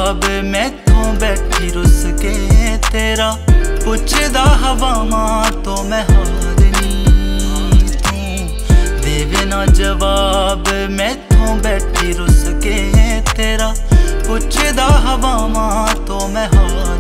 जवाब मैथों बैठी रुस के तेरा पुछदा हवावां तो मैं हार नी तू देवे ना जवाब मैथों बैठी रुस के तेरा पुछदा हवावां तो मैं हार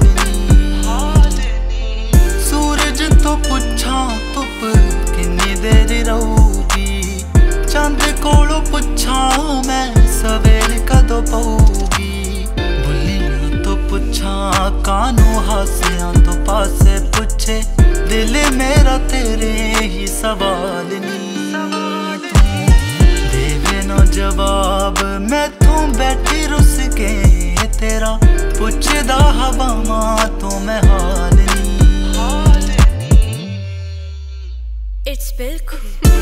नी सूरज तो पुछा धुप किन्नी देर रहूगी चंद कोलों पुछा मैं सवेर कदों पऊगी बुल्लियां तो पुछा कानों हासियां तो पासे पूछे दिल मेरा तेरे ही सवाल नी देवे ना जवाब मैथों बैठी रुस के तेरा पुछदा हवावां तो मैं हाल नी It's बिल्कुल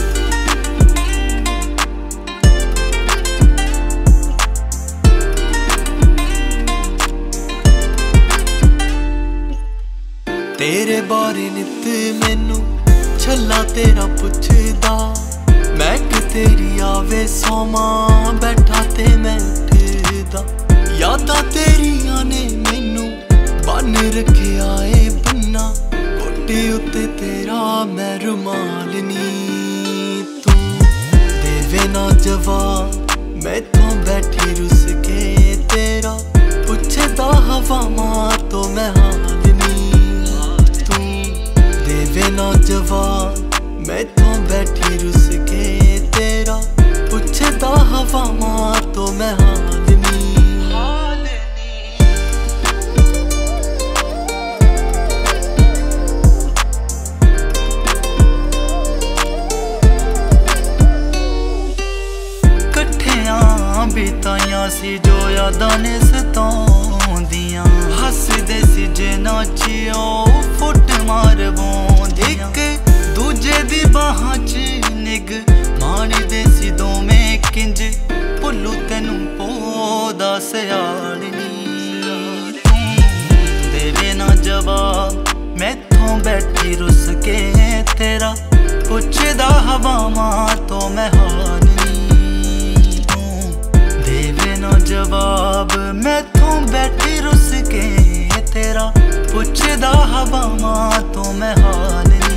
तेरे बारे नित मैनू छला तेरा पुछदा मैं कि तेरी आवे सोमा बैठा ते मैं उठदा यादां तेरियां ने मैनू बन रखे आए बन्ना गोडे उत्ते तेरा मैं रुमाल नी तू देवे ना जवाब मैथों बैठी रुस के तेरा पुछदा हवावां तो मैं हाल देवे ना जवाब मैथों बैठी रुस के तेरा पुछदा हवावां तो मैं हाल नी कट्ठियां बीताइयां सी जो यादां ने सताउंदियां हसदे सी जे नाचियो फुट मारवोंदियां इक दूजे दी बाहां च निग माणदे सी दोवें किंज भुल्लू तैनू पोदा सियाल नी देवे ना जवाब मैथों बैठी रुस के तेरा पुछदा हवावां तो मैं हाल नी देवे ना जवाब मैथों बैठी रुस के तेरा पुछदा हवावां तो मैं हाल नी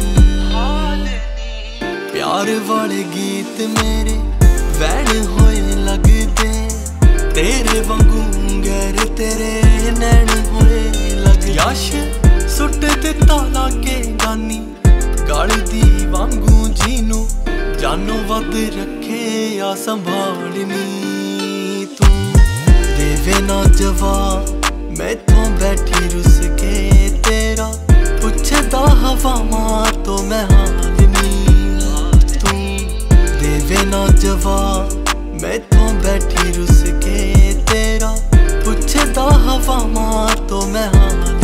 प्यार वाले गीत मेरे वैण होए लगदे तेरे वांगू गैर तेरे नैन होए लग याश सुट दिता लागे गानी गल दी वांगू जीनू जानू वध रखे आ संभालनी तू देवे ना जवाब मैथों बैठी रुस के तेरा पुछदा हवावां तो मैं हाल नी तू देवे ना जवाब मैथों बैठी रुस के तेरा पुछदा हवावां तो मैं हाल